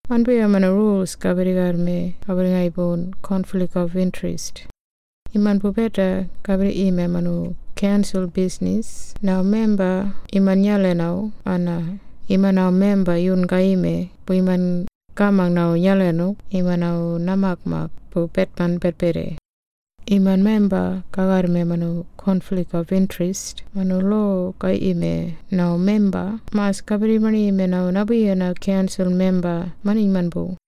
Manpuya mano rules kabari me kabari ngai bon conflict of interest. Iman pupeta kabari ime manu cancel business. Now member iman nyale now ana iman now member yun kaime pu iman kamang now nyale no iman now namak mak pu petman petpere. Iman member kagar me manu conflict of interest manu lo kai ime now member mas kabari mani ime now nabi na cancel member mani iman bu